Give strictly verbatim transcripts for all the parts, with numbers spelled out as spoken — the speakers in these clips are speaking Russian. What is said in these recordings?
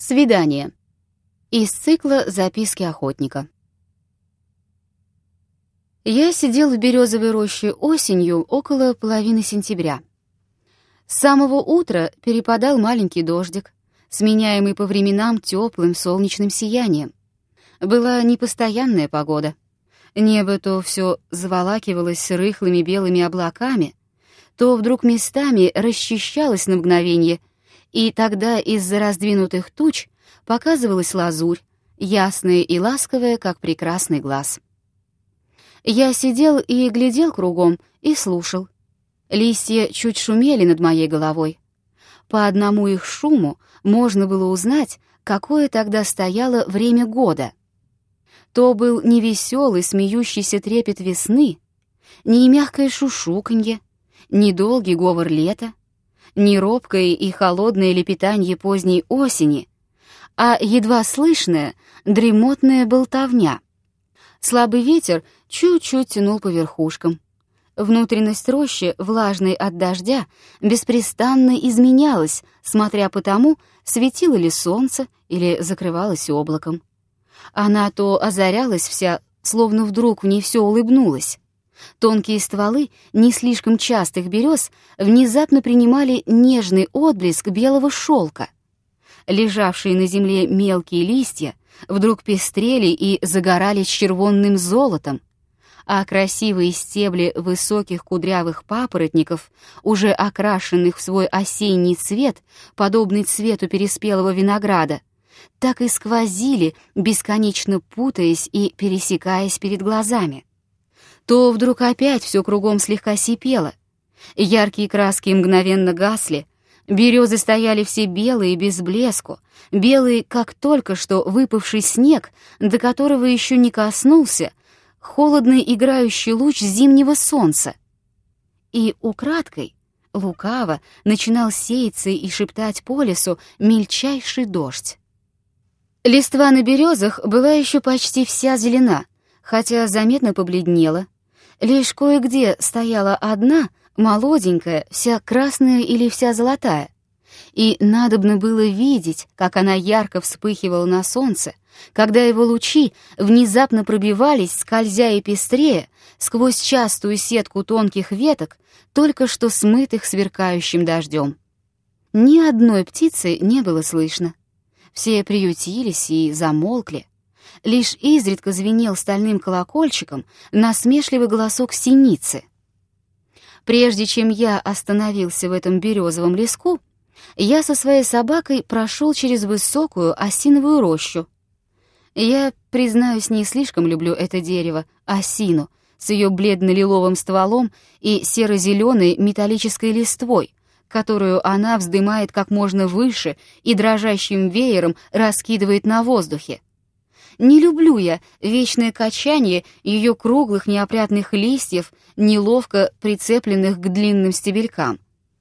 Свидание. Из цикла «Записки охотника». Я сидел в березовой роще осенью около половины сентября. С самого утра перепадал маленький дождик, сменяемый по временам теплым солнечным сиянием. Была непостоянная погода. Небо то все заволакивалось рыхлыми белыми облаками, то вдруг местами расчищалось на мгновенье, и тогда из-за раздвинутых туч показывалась лазурь, ясная и ласковая, как прекрасный глаз. Я сидел и глядел кругом и слушал. Листья чуть шумели над моей головой. По одному их шуму можно было узнать, какое тогда стояло время года. То был не веселый, смеющийся трепет весны, не мягкое шушуканье, не долгий говор лета, не робкое и холодное лепетанье поздней осени, а едва слышная, дремотная болтовня. Слабый ветер чуть-чуть тянул по верхушкам. Внутренность рощи, влажной от дождя, беспрестанно изменялась, смотря по тому, светило ли солнце или закрывалось облаком. Она то озарялась вся, словно вдруг в ней все улыбнулось. Тонкие стволы не слишком частых берез внезапно принимали нежный отблеск белого шелка. Лежавшие на земле мелкие листья вдруг пестрели и загорались червонным золотом, а красивые стебли высоких кудрявых папоротников, уже окрашенных в свой осенний цвет, подобный цвету переспелого винограда, так и сквозили, бесконечно путаясь и пересекаясь перед глазами. То вдруг опять все кругом слегка сипело. Яркие краски мгновенно гасли, березы стояли все белые, без блеску, белые, как только что выпавший снег, до которого еще не коснулся холодный играющий луч зимнего солнца. И украдкой, лукаво, начинал сеяться и шептать по лесу мельчайший дождь. Листва на березах была еще почти вся зелена, хотя заметно побледнела. Лишь кое-где стояла одна, молоденькая, вся красная или вся золотая. И надобно было видеть, как она ярко вспыхивала на солнце, когда его лучи внезапно пробивались, скользя и пестрея, сквозь частую сетку тонких веток, только что смытых сверкающим дождем. Ни одной птицы не было слышно. Все приютились и замолкли. Лишь изредка звенел стальным колокольчиком насмешливый голосок синицы. Прежде чем я остановился в этом березовом леску, я со своей собакой прошел через высокую осиновую рощу. Я, признаюсь, не слишком люблю это дерево, осину, с ее бледно-лиловым стволом и серо-зеленой металлической листвой, которую она вздымает как можно выше и дрожащим веером раскидывает на воздухе. Не люблю я вечное качание ее круглых неопрятных листьев, неловко прицепленных к длинным стебелькам.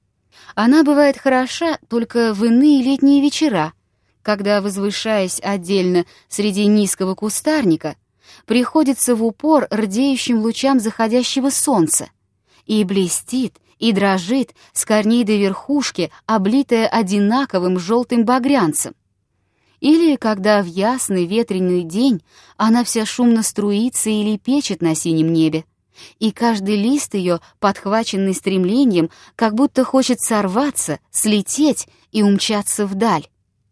Она бывает хороша только в иные летние вечера, когда, возвышаясь отдельно среди низкого кустарника, приходится в упор рдеющим лучам заходящего солнца и блестит, и дрожит с корней до верхушки, облитая одинаковым желтым багрянцем. Или когда в ясный ветреный день она вся шумно струится или печет на синем небе, и каждый лист ее, подхваченный стремлением, как будто хочет сорваться, слететь и умчаться вдаль.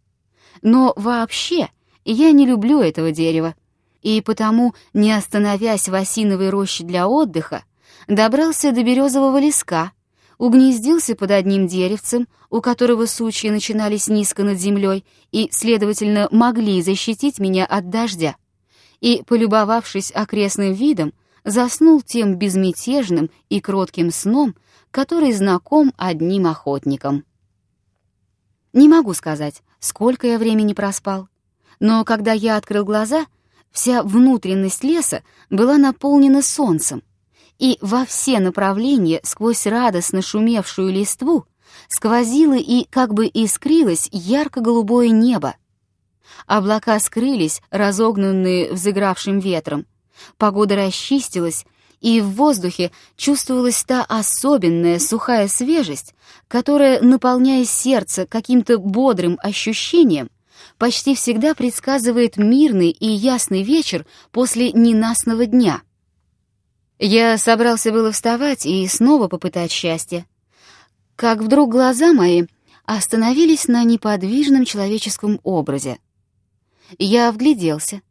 Но вообще я не люблю этого дерева, и потому, не остановясь в осиновой роще для отдыха, добрался до березового леска, угнездился под одним деревцем, у которого сучья начинались низко над землей и, следовательно, могли защитить меня от дождя, и, полюбовавшись окрестным видом, заснул тем безмятежным и кротким сном, который знаком одним охотникам. Не могу сказать, сколько я времени проспал, но когда я открыл глаза, вся внутренность леса была наполнена солнцем, и во все направления сквозь радостно шумевшую листву сквозило и как бы искрилось ярко-голубое небо. Облака скрылись, разогнанные взыгравшим ветром. Погода расчистилась, и в воздухе чувствовалась та особенная сухая свежесть, которая, наполняя сердце каким-то бодрым ощущением, почти всегда предсказывает мирный и ясный вечер после ненастного дня. Я собрался было вставать и снова попытать счастье, как вдруг глаза мои остановились на неподвижном человеческом образе. Я вгляделся.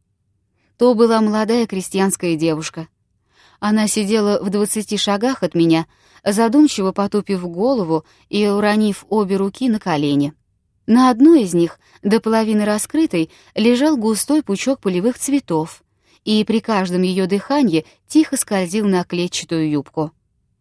То была молодая крестьянская девушка. Она сидела в двадцати шагах от меня, задумчиво потупив голову и уронив обе руки на колени. На одной из них, до половины раскрытой, лежал густой пучок полевых цветов, и при каждом ее дыхании тихо скользил на клетчатую юбку.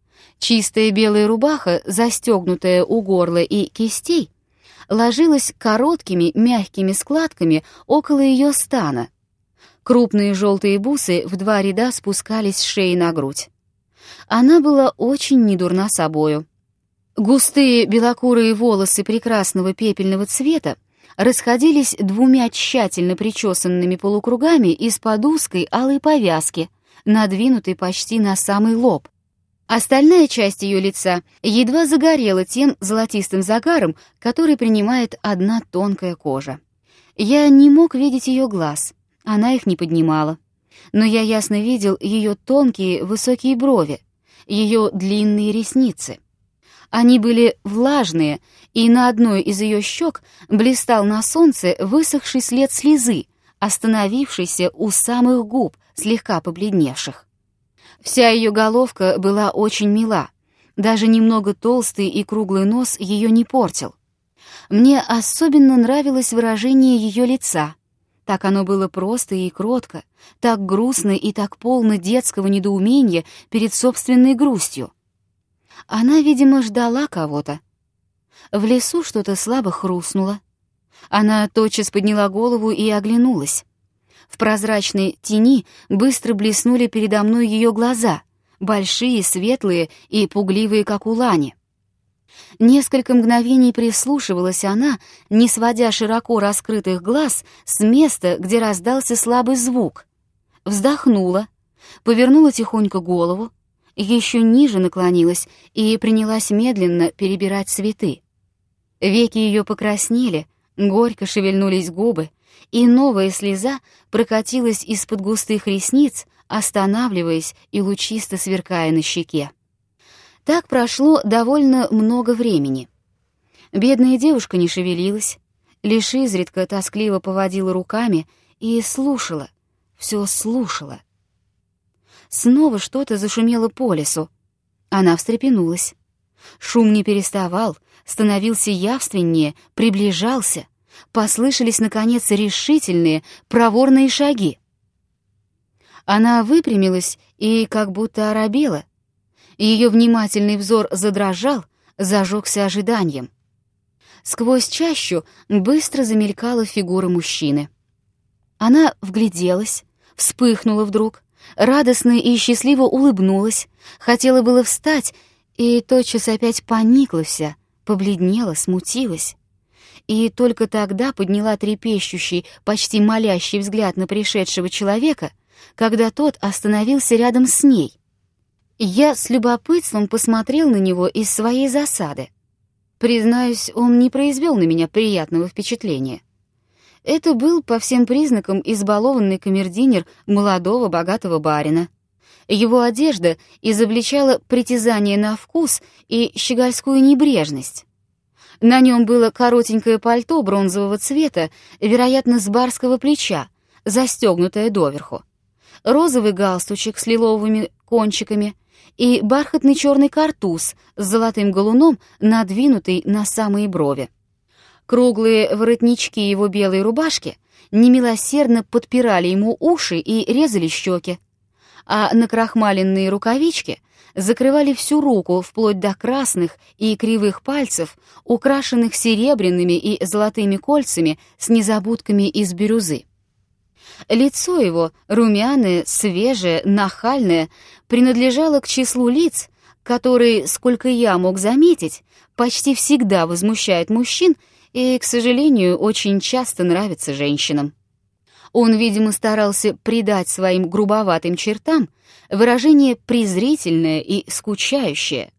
Чистая белая рубаха, застегнутая у горла и кистей, ложилась короткими мягкими складками около ее стана. Крупные желтые бусы в два ряда спускались с шеи на грудь. Она была очень недурна собою. Густые белокурые волосы прекрасного пепельного цвета расходились двумя тщательно причесанными полукругами из-под узкой алой повязки, надвинутой почти на самый лоб. Остальная часть ее лица едва загорела тем золотистым загаром, который принимает одна тонкая кожа. Я не мог видеть ее глаз, она их не поднимала, но я ясно видел ее тонкие высокие брови, ее длинные ресницы. Они были влажные, и на одной из ее щек блистал на солнце высохший след слезы, остановившийся у самых губ, слегка побледневших. Вся ее головка была очень мила, даже немного толстый и круглый нос ее не портил. Мне особенно нравилось выражение ее лица. Так оно было просто и кротко, так грустно и так полно детского недоумения перед собственной грустью. Она, видимо, ждала кого-то. В лесу что-то слабо хрустнуло. Она тотчас подняла голову и оглянулась. В прозрачной тени быстро блеснули передо мной ее глаза, большие, светлые и пугливые, как у лани. Несколько мгновений прислушивалась она, не сводя широко раскрытых глаз с места, где раздался слабый звук. Вздохнула, повернула тихонько голову, еще ниже наклонилась и принялась медленно перебирать цветы. Веки ее покраснели, горько шевельнулись губы, и новая слеза прокатилась из-под густых ресниц, останавливаясь и лучисто сверкая на щеке. Так прошло довольно много времени. Бедная девушка не шевелилась, лишь изредка тоскливо поводила руками и слушала, все слушала. Снова что-то зашумело по лесу. Она встрепенулась. Шум не переставал, становился явственнее, приближался. Послышались, наконец, решительные, проворные шаги. Она выпрямилась и как будто оробела. Ее внимательный взор задрожал, зажегся ожиданием. Сквозь чащу быстро замелькала фигура мужчины. Она вгляделась, вспыхнула вдруг, радостно и счастливо улыбнулась, хотела было встать, и тотчас опять поникла вся, побледнела, смутилась. И только тогда подняла трепещущий, почти молящий взгляд на пришедшего человека, когда тот остановился рядом с ней. Я с любопытством посмотрел на него из своей засады. Признаюсь, он не произвел на меня приятного впечатления. Это был по всем признакам избалованный камердинер молодого богатого барина. Его одежда изобличала притязание на вкус и щегольскую небрежность. На нем было коротенькое пальто бронзового цвета, вероятно, с барского плеча, застегнутое доверху, розовый галстучек с лиловыми кончиками и бархатный черный картуз с золотым галуном, надвинутый на самые брови. Круглые воротнички его белой рубашки немилосердно подпирали ему уши и резали щеки, а накрахмаленные рукавички закрывали всю руку вплоть до красных и кривых пальцев, украшенных серебряными и золотыми кольцами с незабудками из бирюзы. Лицо его, румяное, свежее, нахальное, принадлежало к числу лиц, которые, сколько я мог заметить, почти всегда возмущают мужчин и, к сожалению, очень часто нравятся женщинам. Он, видимо, старался придать своим грубоватым чертам выражение презрительное и скучающее.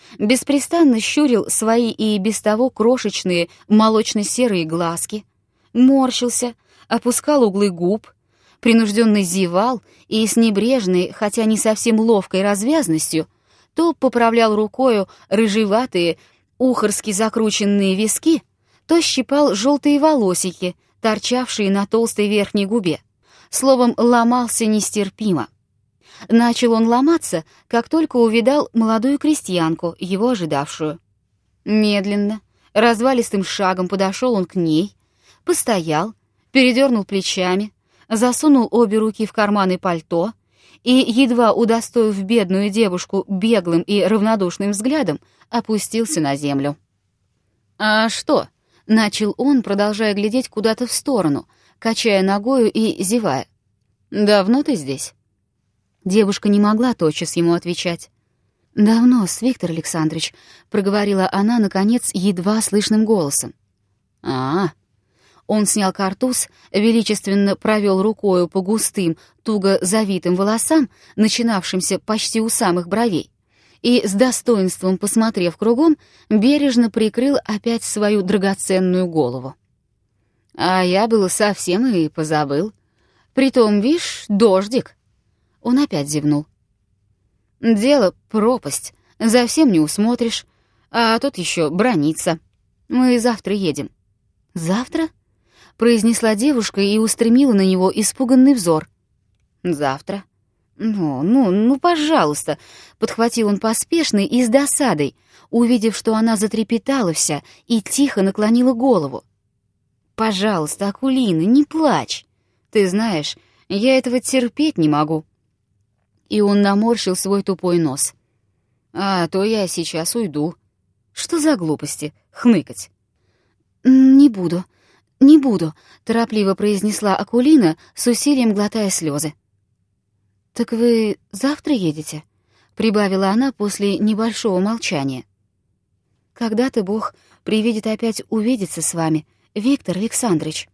Беспрестанно щурил свои и без того крошечные молочно-серые глазки, морщился, опускал углы губ, принужденно зевал и с небрежной, хотя не совсем ловкой развязностью, то поправлял рукою рыжеватые, ухорски закрученные виски, то щипал желтые волосики, торчавшие на толстой верхней губе. Словом, ломался нестерпимо. Начал он ломаться, как только увидал молодую крестьянку, его ожидавшую. Медленно, развалистым шагом подошел он к ней, постоял, передернул плечами, засунул обе руки в карманы пальто и, едва удостоив бедную девушку беглым и равнодушным взглядом, опустился на землю. «А что?» — начал он, продолжая глядеть куда-то в сторону, качая ногою и зевая. «Давно ты здесь?» Девушка не могла тотчас ему отвечать. «Давно-с, Виктор Александрович», — проговорила она, наконец, едва слышным голосом. «А-а». Он снял картуз, величественно провел рукою по густым, туго завитым волосам, начинавшимся почти у самых бровей, и, с достоинством посмотрев кругом, бережно прикрыл опять свою драгоценную голову. «А я было совсем и позабыл. Притом, вишь, дождик». Он опять зевнул. «Дело пропасть, совсем не усмотришь, а тут еще бранится. Мы завтра едем». «Завтра?» — произнесла девушка и устремила на него испуганный взор. «Завтра». «Ну, ну, ну, пожалуйста», — подхватил он поспешно и с досадой, увидев, что она затрепетала вся и тихо наклонила голову. «Пожалуйста, Акулина, не плачь. Ты знаешь, я этого терпеть не могу». И он наморщил свой тупой нос. «А то я сейчас уйду. Что за глупости? Хныкать». «Не буду, не буду», — торопливо произнесла Акулина, с усилием глотая слезы. «Так вы завтра едете?» — прибавила она после небольшого молчания. «Когда-то Бог привидит опять увидеться с вами, Виктор Александрович».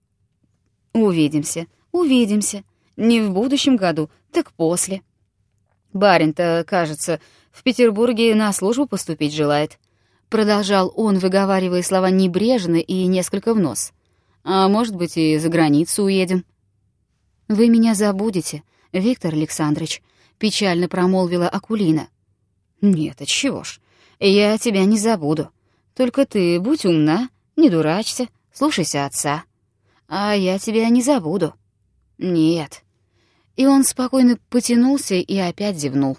«Увидимся, увидимся. Не в будущем году, так после. Барин-то, кажется, в Петербурге на службу поступить желает», — продолжал он, выговаривая слова небрежно и несколько в нос. «А может быть, и за границу уедем». «Вы меня забудете, Виктор Александрович», — печально промолвила Акулина. «Нет, отчего ж, я тебя не забуду. Только ты будь умна, не дурачься, слушайся отца. А я тебя не забуду. Нет». И он спокойно потянулся и опять зевнул.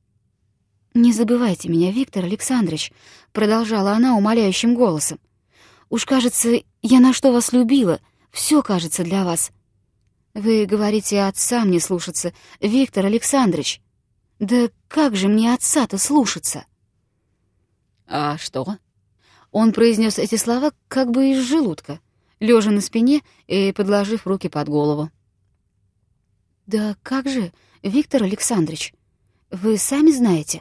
«Не забывайте меня, Виктор Александрович», — продолжала она умоляющим голосом. «Уж, кажется, я на что вас любила, все кажется для вас. Вы говорите, отца мне слушаться, Виктор Александрович. Да как же мне отца-то слушаться?» «А что?» Он произнес эти слова как бы из желудка, лежа на спине и подложив руки под голову. «Да как же, Виктор Александрович, вы сами знаете».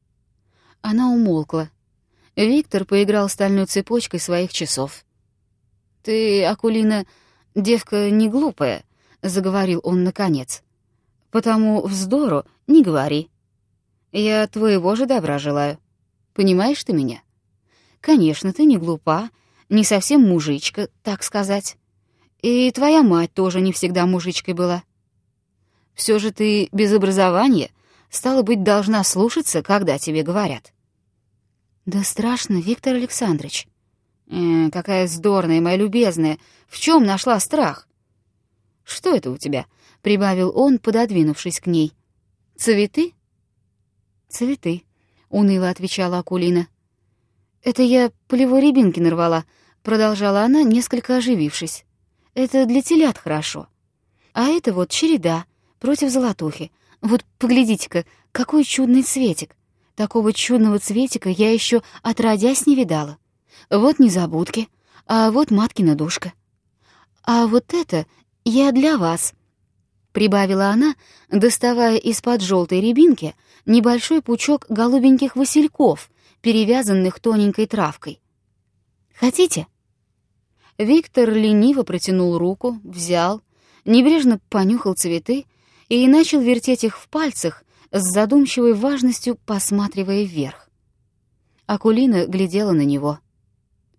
Она умолкла. Виктор поиграл стальной цепочкой своих часов. «Ты, Акулина, девка не глупая», — заговорил он наконец. «Потому вздору не говори. Я твоего же добра желаю. Понимаешь ты меня? Конечно, ты не глупа, не совсем мужичка, так сказать. И твоя мать тоже не всегда мужичкой была. Все же ты без образования, стало быть, должна слушаться, когда тебе говорят». «Да страшно, Виктор Александрович». Э, «Какая вздорная, моя любезная, в чем нашла страх?» «Что это у тебя?» — прибавил он, пододвинувшись к ней. «Цветы?» «Цветы», — уныло отвечала Акулина. «Это я полевой рябинки нарвала», — продолжала она, несколько оживившись. «Это для телят хорошо. А это вот череда против золотухи. Вот поглядите-ка, какой чудный цветик. Такого чудного цветика я еще отродясь не видала. Вот незабудки, а вот маткина душка. А вот это я для вас», — прибавила она, доставая из-под желтой рябинки небольшой пучок голубеньких васильков, перевязанных тоненькой травкой. «Хотите?» Виктор лениво протянул руку, взял, небрежно понюхал цветы и начал вертеть их в пальцах, с задумчивой важностью посматривая вверх. Акулина глядела на него.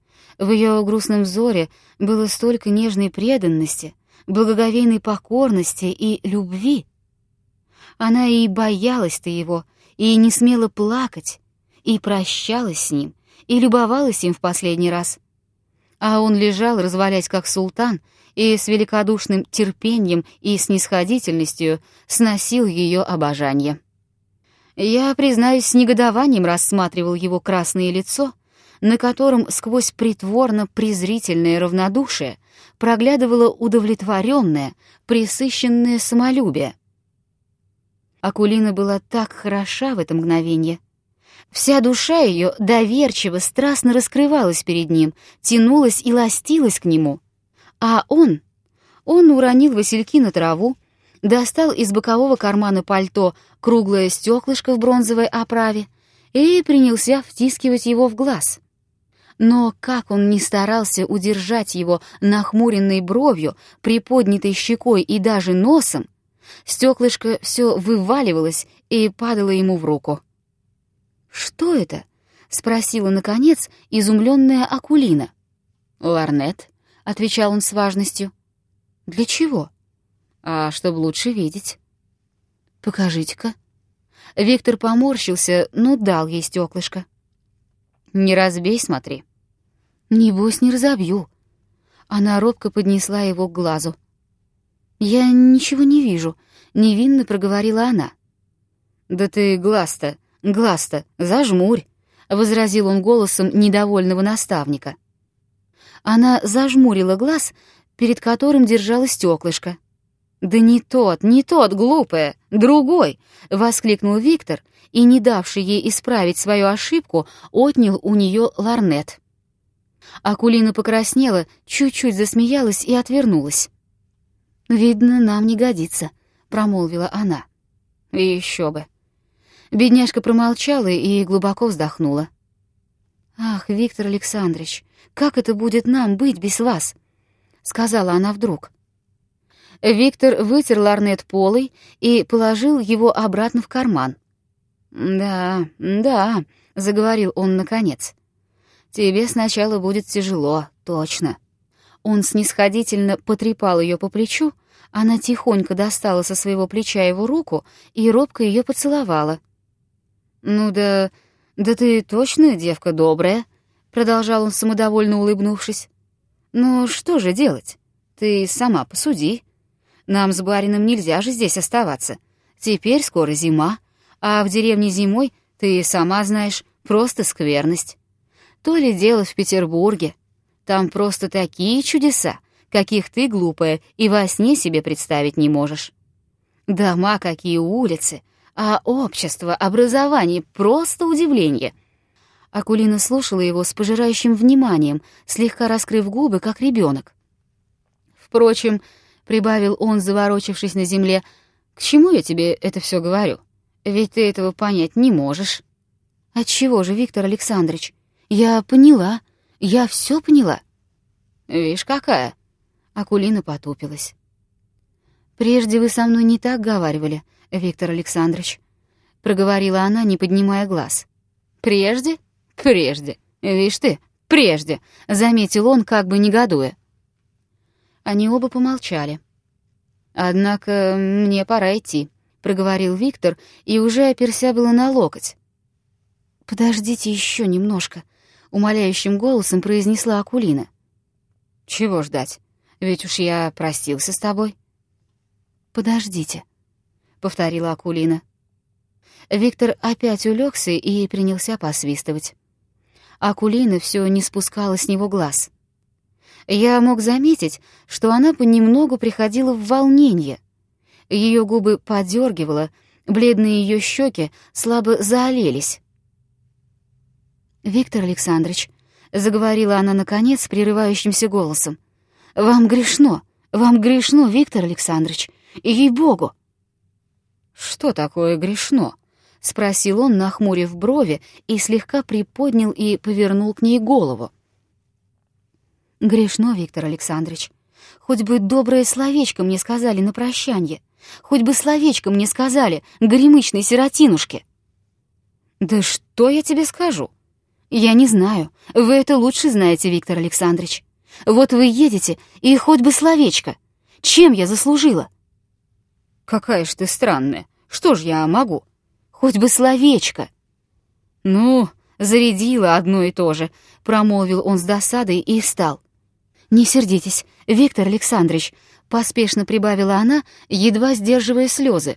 В ее грустном взоре было столько нежной преданности, благоговейной покорности и любви. Она и боялась-то его, и не смела плакать, и прощалась с ним, и любовалась им в последний раз. А он лежал, развалясь как султан, и с великодушным терпением и снисходительностью сносил ее обожание. Я, признаюсь, с негодованием рассматривал его красное лицо, на котором сквозь притворно-презрительное равнодушие проглядывало удовлетворенное, пресыщенное самолюбие. Акулина была так хороша в это мгновенье. Вся душа ее доверчиво, страстно раскрывалась перед ним, тянулась и ластилась к нему. А он, он уронил васильки на траву, достал из бокового кармана пальто круглое стеклышко в бронзовой оправе и принялся втискивать его в глаз. Но как он ни старался удержать его нахмуренной бровью, приподнятой щекой и даже носом, стеклышко все вываливалось и падало ему в руку. «Что это?» — спросила, наконец, изумленная Акулина. «Ларнет», — отвечал он с важностью. «Для чего?» «А чтобы лучше видеть». «Покажите-ка». Виктор поморщился, но дал ей стеклышко. «Не разбей, смотри». «Небось, не разобью». Она робко поднесла его к глазу. «Я ничего не вижу», — невинно проговорила она. «Да ты глаз-то, глаз-то, зажмурь», — возразил он голосом недовольного наставника. Она зажмурила глаз, перед которым держала стеклышко. «Да не тот, не тот, глупая, другой!» — воскликнул Виктор и, не давший ей исправить свою ошибку, отнял у нее ларнет. Акулина покраснела, чуть-чуть засмеялась и отвернулась. «Видно, нам не годится», — промолвила она. «Еще бы». Бедняжка промолчала и глубоко вздохнула. «Ах, Виктор Александрович, как это будет нам быть без вас?» — сказала она вдруг. Виктор вытер ларнет полой и положил его обратно в карман. «Да, да», — заговорил он наконец. «Тебе сначала будет тяжело, точно». Он снисходительно потрепал ее по плечу, она тихонько достала со своего плеча его руку и робко ее поцеловала. «Ну да, да ты точно девка добрая», — продолжал он самодовольно улыбнувшись. «Ну что же делать? Ты сама посуди. Нам с барином нельзя же здесь оставаться. Теперь скоро зима, а в деревне зимой, ты сама знаешь, просто скверность. То ли дело в Петербурге. Там просто такие чудеса, каких ты, глупая, и во сне себе представить не можешь. Дома какие, улицы, а общество, образование — просто удивление». Акулина слушала его с пожирающим вниманием, слегка раскрыв губы, как ребенок. «Впрочем, — прибавил он, заворочившись на земле, — к чему я тебе это все говорю? Ведь ты этого понять не можешь». «Отчего же, Виктор Александрович? Я поняла, я все поняла». «Вишь, какая!» — Акулина потупилась. «Прежде вы со мной не так говаривали, Виктор Александрович», — проговорила она, не поднимая глаз. «Прежде? Прежде. Вишь ты, прежде», — заметил он, как бы негодуя. Они оба помолчали. «Однако мне пора идти», — проговорил Виктор и уже оперся было на локоть. «Подождите еще немножко», — умоляющим голосом произнесла Акулина. «Чего ждать? Ведь уж я простился с тобой». «Подождите», — повторила Акулина. Виктор опять улегся и принялся посвистывать. Акулина все не спускала с него глаз. Я мог заметить, что она понемногу приходила в волнение. Ее губы подергивало, бледные ее щеки слабо заолелись. «Виктор Александрович», — заговорила она, наконец, прерывающимся голосом, — «вам грешно, вам грешно, Виктор Александрович, ей-богу». «Что такое грешно?» — спросил он, нахмурив брови, и слегка приподнял и повернул к ней голову. «Грешно, Виктор Александрович. Хоть бы доброе словечко мне сказали на прощанье, хоть бы словечко мне сказали, горемычной сиротинушке». «Да что я тебе скажу? Я не знаю. Вы это лучше знаете, Виктор Александрович. Вот вы едете, и хоть бы словечко. Чем я заслужила? Какая ж ты странная. Что ж я могу? Хоть бы словечко. Ну, зарядила одно и то же, промолвил он с досадой и встал. Не сердитесь, Виктор Александрович, поспешно прибавила она, едва сдерживая слезы.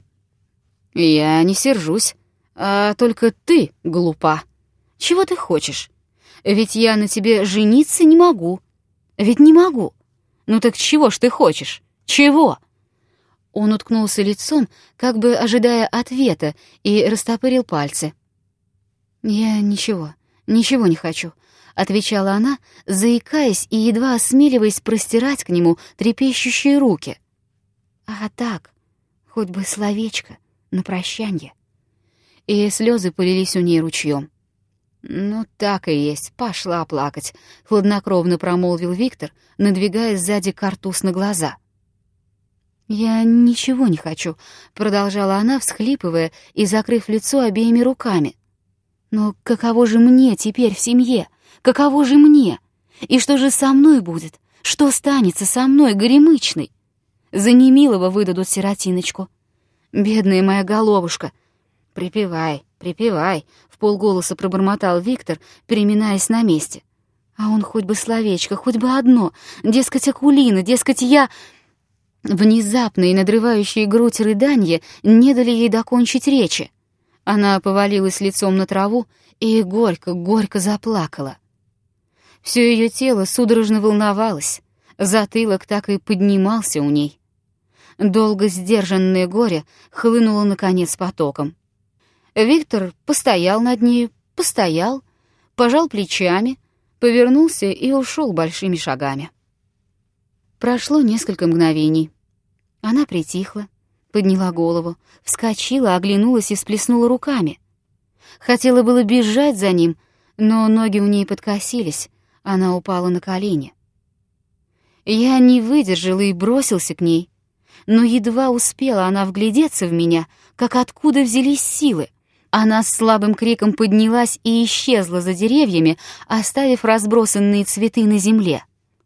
Я не сержусь, а только ты глупа. Чего ты хочешь? Ведь я на тебе жениться не могу. Ведь не могу. Ну так чего ж ты хочешь? Чего? Он уткнулся лицом, как бы ожидая ответа, и растопырил пальцы. «Я ничего, ничего не хочу», — отвечала она, заикаясь и едва осмеливаясь простирать к нему трепещущие руки. «А так, хоть бы словечко на прощанье». И слезы полились у ней ручьем. «Ну, так и есть, пошла плакать», — хладнокровно промолвил Виктор, надвигая сзади картуз на глаза. «Я ничего не хочу», — продолжала она, всхлипывая и закрыв лицо обеими руками. «Но каково же мне теперь в семье? Каково же мне? И что же со мной будет? Что станется со мной, горемычной? За немилого выдадут сиротиночку. Бедная моя головушка. Припевай, припевай», — вполголоса пробормотал Виктор, переминаясь на месте. А он хоть бы словечко, хоть бы одно, дескать, Акулина, дескать, я... Внезапные, надрывающие грудь рыданья не дали ей докончить речи. Она повалилась лицом на траву и горько-горько заплакала. Все ее тело судорожно волновалось, затылок так и поднимался у ней. Долго сдержанное горе хлынуло, наконец, потоком. Виктор постоял над ней, постоял, пожал плечами, повернулся и ушел большими шагами. Прошло несколько мгновений. Она притихла, подняла голову, вскочила, оглянулась и всплеснула руками. Хотела было бежать за ним, но ноги у ней подкосились, она упала на колени. Я не выдержала и бросился к ней, но едва успела она вглядеться в меня, как откуда взялись силы. Она с слабым криком поднялась и исчезла за деревьями, оставив разбросанные цветы на земле.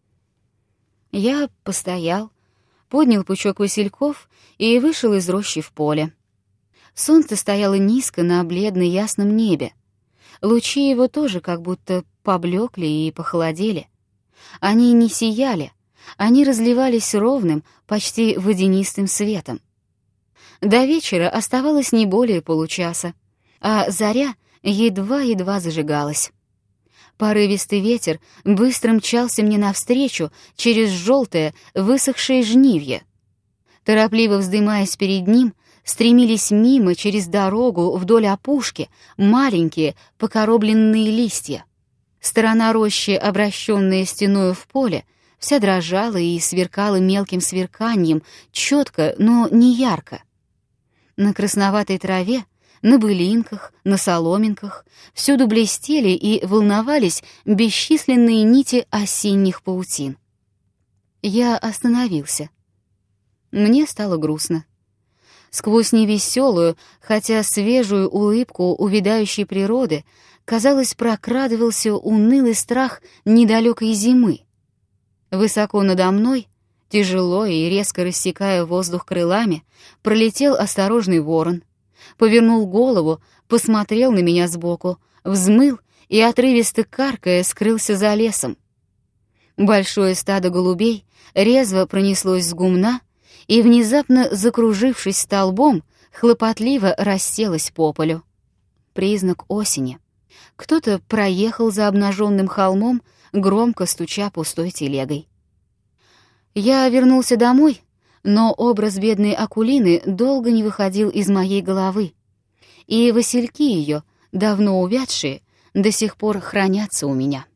Я постоял, поднял пучок васильков и вышел из рощи в поле. Солнце стояло низко на бледно-ясном небе. Лучи его тоже как будто поблекли и похолодели. Они не сияли, они разливались ровным, почти водянистым светом. До вечера оставалось не более получаса, а заря едва-едва зажигалась. Порывистый ветер быстро мчался мне навстречу через желтое, высохшее жнивье. Торопливо вздымаясь перед ним, стремились мимо через дорогу вдоль опушки маленькие покоробленные листья. Сторона рощи, обращенная стеною в поле, вся дрожала и сверкала мелким сверканьем, четко, но не ярко. На красноватой траве, на былинках, на соломинках всюду блестели и волновались бесчисленные нити осенних паутин. Я остановился. Мне стало грустно. Сквозь невеселую, хотя свежую улыбку увядающей природы, казалось, прокрадывался унылый страх недалекой зимы. Высоко надо мной, тяжело и резко рассекая воздух крылами, пролетел осторожный ворон, повернул голову, посмотрел на меня сбоку, взмыл и, отрывисто каркая, скрылся за лесом. Большое стадо голубей резво пронеслось с гумна и, внезапно закружившись столбом, хлопотливо расселось по полю. Признак осени. Кто-то проехал за обнаженным холмом, громко стуча пустой телегой. Я вернулся домой, но образ бедной Акулины долго не выходил из моей головы, и васильки ее, давно увядшие, до сих пор хранятся у меня.